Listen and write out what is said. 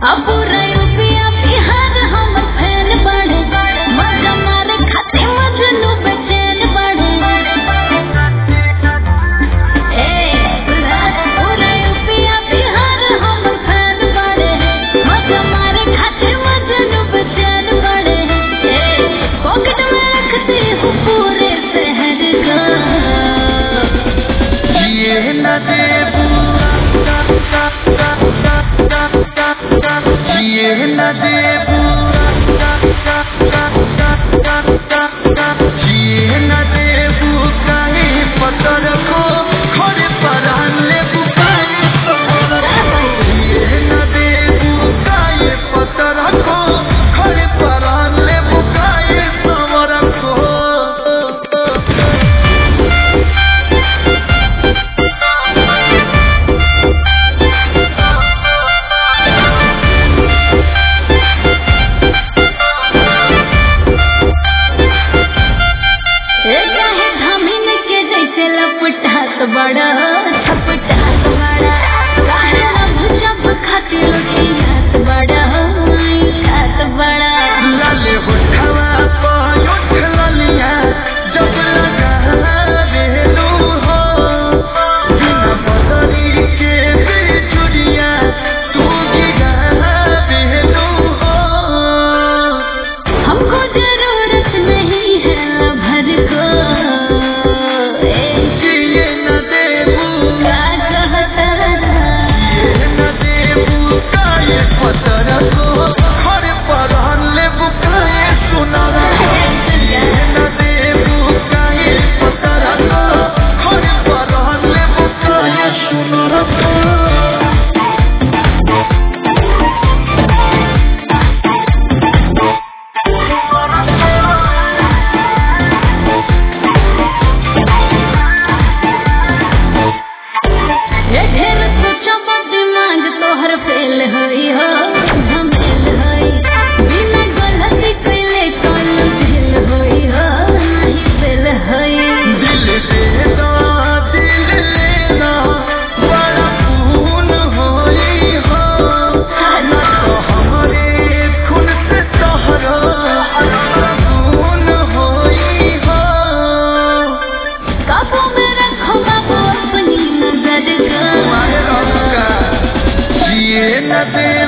अब रुपया बिहार हम फैन बढ़े मजा मारे खाते मजनू बेचैन बढ़े रुपया बिहार हम फैन बढ़े मजा मारे खाते मजनू बेचैन बढ़े पॉकेट में रखती हूँ पूरे शहर का जिए न देबू जिए न देबू जिए न देबू काहे पतर को खड़े पर लेबू काहे जिए न देबू काहे पतर को खड़े पर लेबू काहे सवर को चाहे धमिन के जैसे लपटात बड़ा छपटात बड़ा काहे रब जब खातिर खियात बड़ा खात बड़ा लाले होठवा पर उठ ललिया जब लगा देलू हो बिना बदरी के बिजुरिया तू गिरा देलू हो हमको जरूरत नहीं है भर को जिए न देबू क्या कहता जिए न देबू काहे पतर को खड़े पर लेबू काहे सुनर जिए न देबू काहे पतर को खड़े पर लेबू काहे सुनर ढेर सोचो दिमाग तोहर फेल होई हो झमेल होई बिना गलती कइले कौन फेल होई हो नहीं फेल होई दिल देना बड़ा खून होई हो तो हमारे खून से तोहरा खून होई हो काबू में रखो बाबू अपनी नजर का मारे रब का जिए न दे